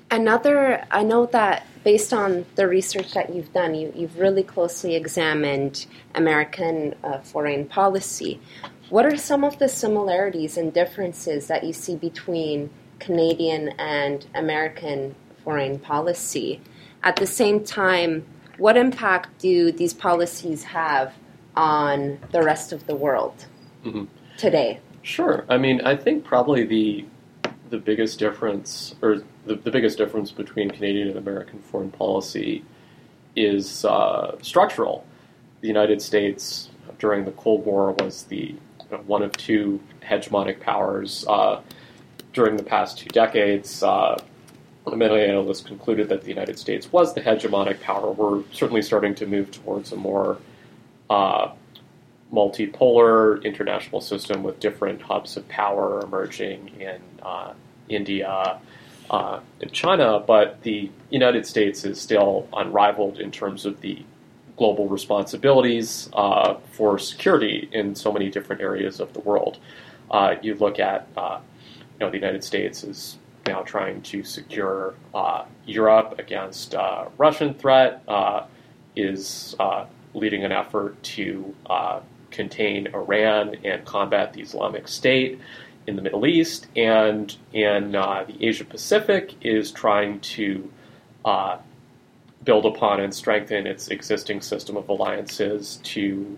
I know that based on the research that you've done, you've really closely examined American foreign policy. What are some of the similarities and differences that you see between Canadian and American foreign policy? At the same time, what impact do these policies have on the rest of the world today? Sure. I mean, I think probably the biggest difference, or the biggest difference between Canadian and American foreign policy is structural. The United States during the Cold War was the one of two hegemonic powers. During the past 2 decades, many analysts concluded that the United States was the hegemonic power. We're certainly starting to move towards a more multipolar international system with different hubs of power emerging in India and China, but the United States is still unrivaled in terms of the global responsibilities for security in so many different areas of the world. You look at, the United States is now trying to secure Europe against Russian threat, is leading an effort to contain Iran and combat the Islamic State in the Middle East, and in the Asia Pacific is trying to build upon and strengthen its existing system of alliances to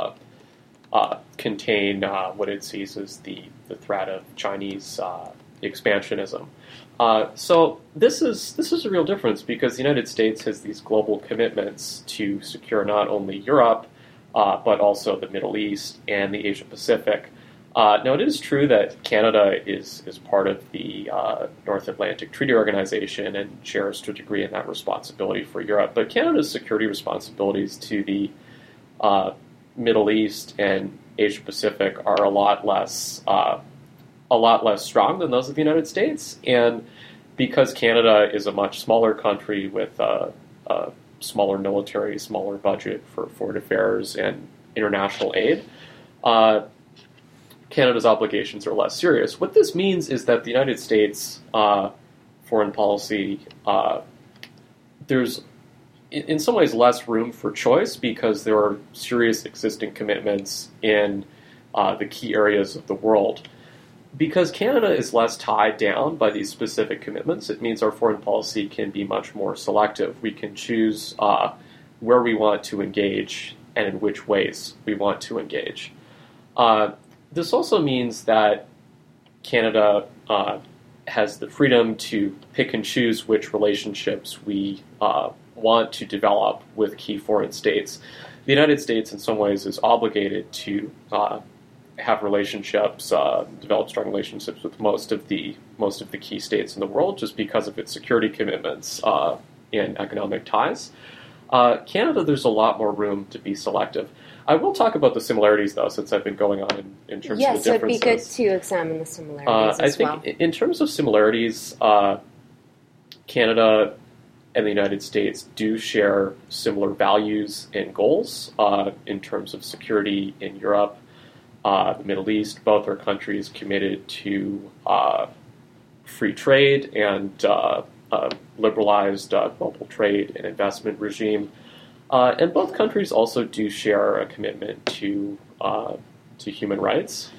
contain what it sees as the threat of Chinese expansionism. So this is a real difference because the United States has these global commitments to secure not only Europe, but also the Middle East and the Asia Pacific. Now, it is true that Canada is part of the North Atlantic Treaty Organization and shares to a degree in that responsibility for Europe. But Canada's security responsibilities to the Middle East and Asia Pacific are a lot less strong than those of the United States. And because Canada is a much smaller country with a smaller military, smaller budget for foreign affairs and international aid, Canada's obligations are less serious. What this means is that the United States foreign policy, there's in some ways less room for choice because there are serious existing commitments in the key areas of the world. Because Canada is less tied down by these specific commitments, it means our foreign policy can be much more selective. We can choose where we want to engage and in which ways we want to engage. This also means that Canada has the freedom to pick and choose which relationships we want to develop with key foreign states. The United States, in some ways, is obligated to have relationships, develop strong relationships with most of the key states in the world, just because of its security commitments and economic ties. Canada, there's a lot more room to be selective. I will talk about the similarities, though, since I've been going on in terms of the differences. Yes, so it'd be good to examine the similarities as well. I think in terms of similarities, Canada and the United States do share similar values and goals in terms of security in Europe, the Middle East. Both are countries committed to free trade and liberalized global trade and investment regime. And both countries also do share a commitment to human rights.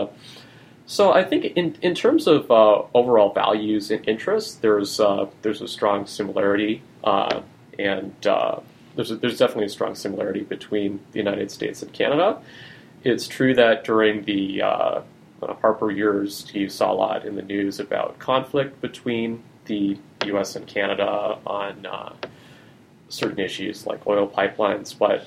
So I think in terms of overall values and interests, there's a strong similarity, and there's definitely a strong similarity between the United States and Canada. It's true that during the Harper years, you saw a lot in the news about conflict between the U.S. and Canada on certain issues like oil pipelines, but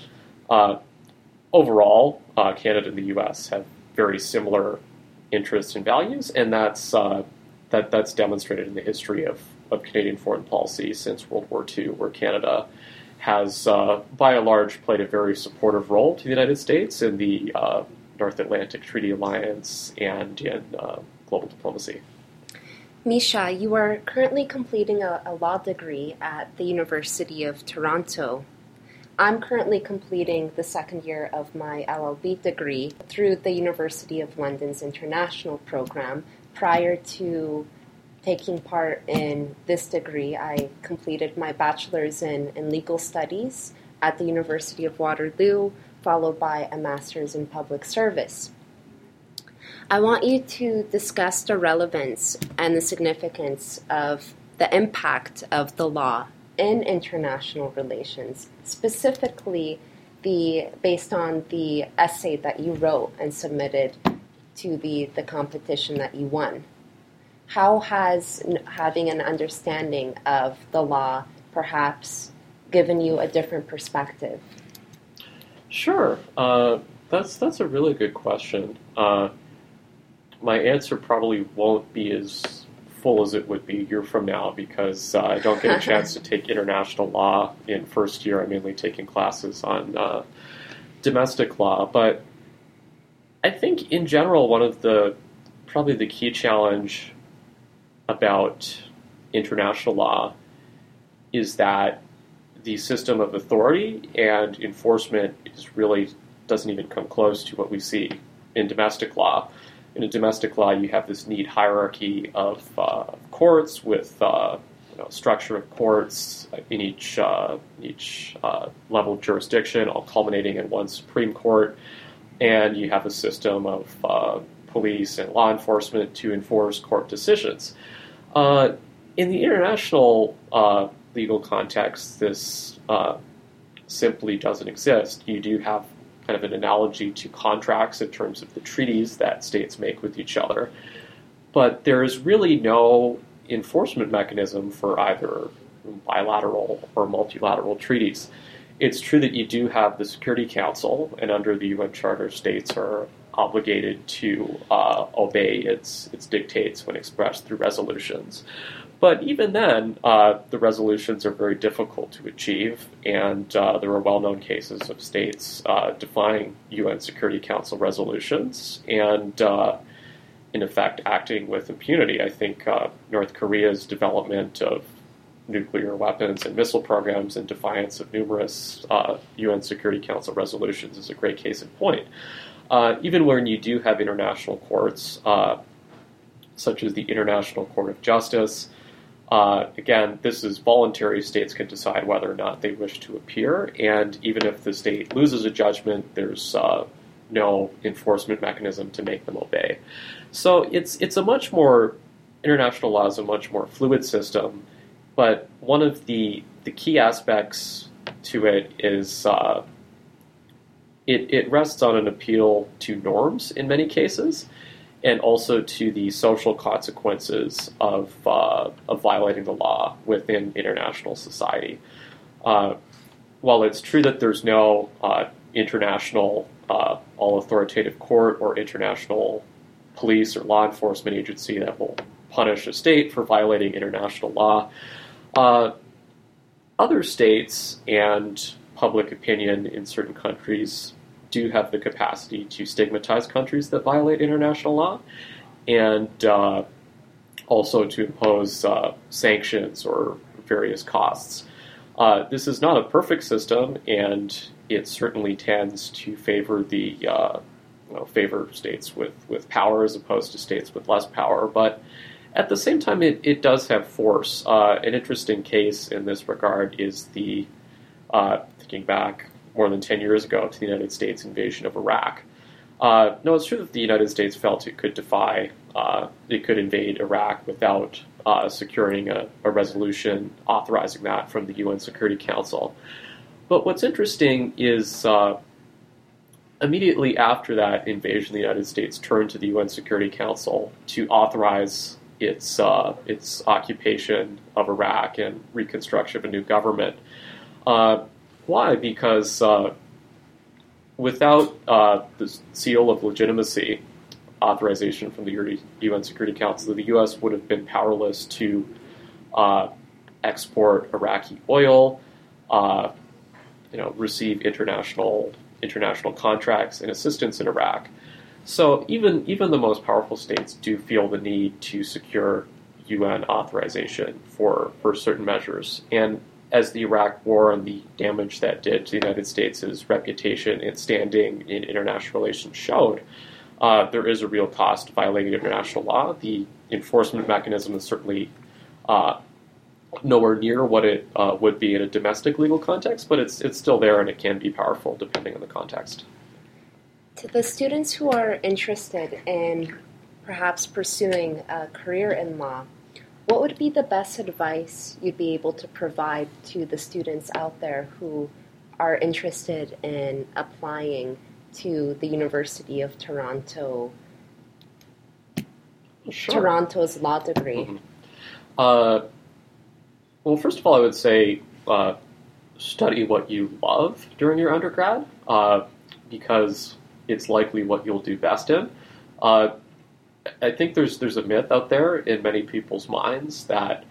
overall, Canada and the U.S. have very similar interests and values, and that's demonstrated in the history of Canadian foreign policy since World War II, where Canada has, by and large, played a very supportive role to the United States in the North Atlantic Treaty Alliance and in global diplomacy. Misha, you are currently completing a law degree at the University of Toronto. I'm currently completing the second year of my LLB degree through the University of London's international program prior to taking part in this degree. I completed my bachelor's in legal studies at the University of Waterloo, followed by a master's in public service. I want you to discuss the relevance and the significance of the impact of the law in international relations, specifically based on the essay that you wrote and submitted to the competition that you won. How has having an understanding of the law perhaps given you a different perspective? Sure. That's a really good question. My answer probably won't be as full as it would be a year from now because I don't get a chance to take international law in first year. I'm mainly taking classes on domestic law. But I think in general, probably the key challenge about international law is that the system of authority and enforcement doesn't even come close to what we see in domestic law. In a domestic law, you have this neat hierarchy of courts with structure of courts in each level of jurisdiction, all culminating in one Supreme Court, and you have a system of police and law enforcement to enforce court decisions. In the international legal context, this simply doesn't exist. You do have kind of an analogy to contracts in terms of the treaties that states make with each other, but there is really no enforcement mechanism for either bilateral or multilateral treaties. It's true that you do have the Security Council, and under the UN Charter, states are obligated to obey its dictates when expressed through resolutions. But even then, the resolutions are very difficult to achieve, and there are well-known cases of states defying UN Security Council resolutions and, in effect, acting with impunity. I think North Korea's development of nuclear weapons and missile programs in defiance of numerous UN Security Council resolutions is a great case in point. Even when you do have international courts, such as the International Court of Justice, again, this is voluntary. States can decide whether or not they wish to appear, and even if the state loses a judgment, there's no enforcement mechanism to make them obey. So international law is a much more fluid system, but one of the key aspects to it is it rests on an appeal to norms in many cases, and also to the social consequences of violating the law within international society. While it's true that there's no international all-authoritative court or international police or law enforcement agency that will punish a state for violating international law, other states and public opinion in certain countries do have the capacity to stigmatize countries that violate international law, and also to impose sanctions or various costs. This is not a perfect system, and it certainly tends to favor favor states with power as opposed to states with less power. But at the same time, it does have force. An interesting case in this regard is thinking back more than 10 years ago to the United States invasion of Iraq. No, it's true that the United States felt it could invade Iraq without securing a resolution authorizing that from the UN Security Council. But what's interesting is immediately after that invasion, the United States turned to the UN Security Council to authorize its occupation of Iraq and reconstruction of a new government. Why? Because without the seal of legitimacy authorization from the UN Security Council, the U.S. would have been powerless to export Iraqi oil, receive international contracts and assistance in Iraq. So even the most powerful states do feel the need to secure UN authorization for certain measures. And as the Iraq War and the damage that did to the United States' reputation and standing in international relations showed, there is a real cost to violating international law. The enforcement mechanism is certainly nowhere near what it would be in a domestic legal context, but it's still there, and it can be powerful depending on the context. To the students who are interested in perhaps pursuing a career in law, what would be the best advice you'd be able to provide to the students out there who are interested in applying to the University of Toronto, Sure. Toronto's law degree? Mm-hmm. Well, first of all, I would say study what you love during your undergrad, because it's likely what you'll do best in. I think there's a myth out there in many people's minds that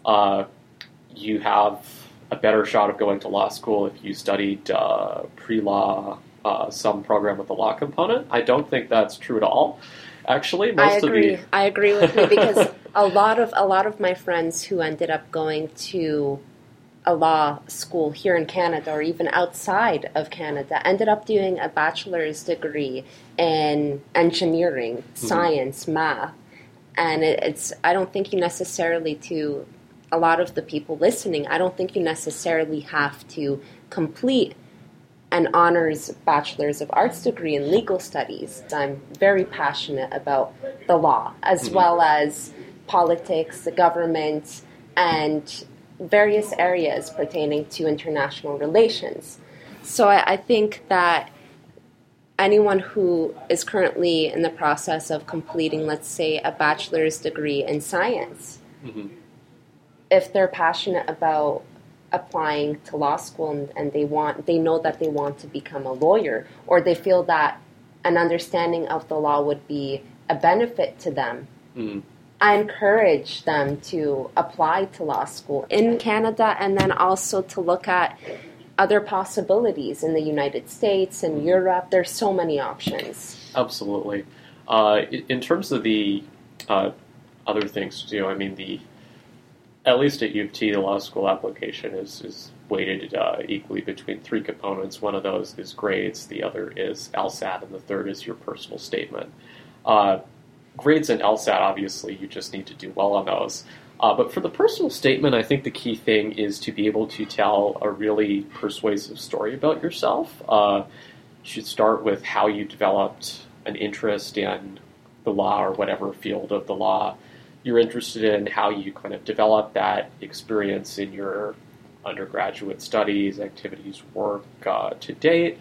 you have a better shot of going to law school if you studied pre-law, some program with a law component. I don't think that's true at all. Actually, I agree with you, because a lot of my friends who ended up going to a law school here in Canada or even outside of Canada ended up doing a bachelor's degree in engineering, science, math. And I don't think you necessarily, to a lot of the people listening, I don't think you necessarily have to complete an honors bachelor's of arts degree in legal studies. I'm very passionate about the law, as well as politics, the government, and various areas pertaining to international relations. So I think that anyone who is currently in the process of completing, let's say, a bachelor's degree in science, if they're passionate about applying to law school and they know that they want to become a lawyer, or they feel that an understanding of the law would be a benefit to them, I encourage them to apply to law school in Canada, and then also to look at other possibilities in the United States and Europe. There's so many options. Absolutely. In terms of the other things to do, I mean, at least at U of T, the law school application is weighted equally between three components. One of those is grades, the other is LSAT, and the third is your personal statement. Grades and LSAT, obviously, you just need to do well on those. But for the personal statement, I think the key thing is to be able to tell a really persuasive story about yourself. You should start with how you developed an interest in the law or whatever field of the law you're interested in, how you kind of developed that experience in your undergraduate studies, activities, work to date,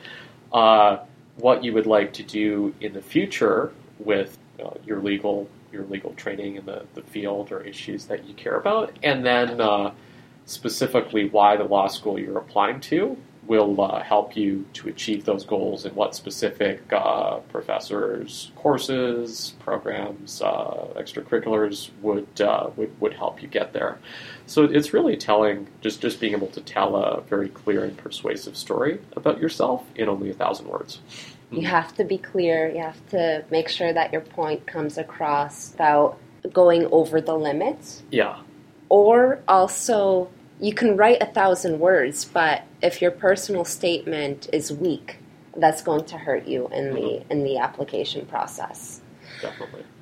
what you would like to do in the future with your legal training in the field or issues that you care about, and then specifically why the law school you're applying to will help you to achieve those goals, and what specific professors, courses, programs, extracurriculars would help you get there. So it's really telling, just being able to tell a very clear and persuasive story about yourself in only 1,000 words. You have to be clear. You have to make sure that your point comes across without going over the limits. Yeah. Or also, you can write 1,000 words, but if your personal statement is weak, that's going to hurt you in the application process. Definitely.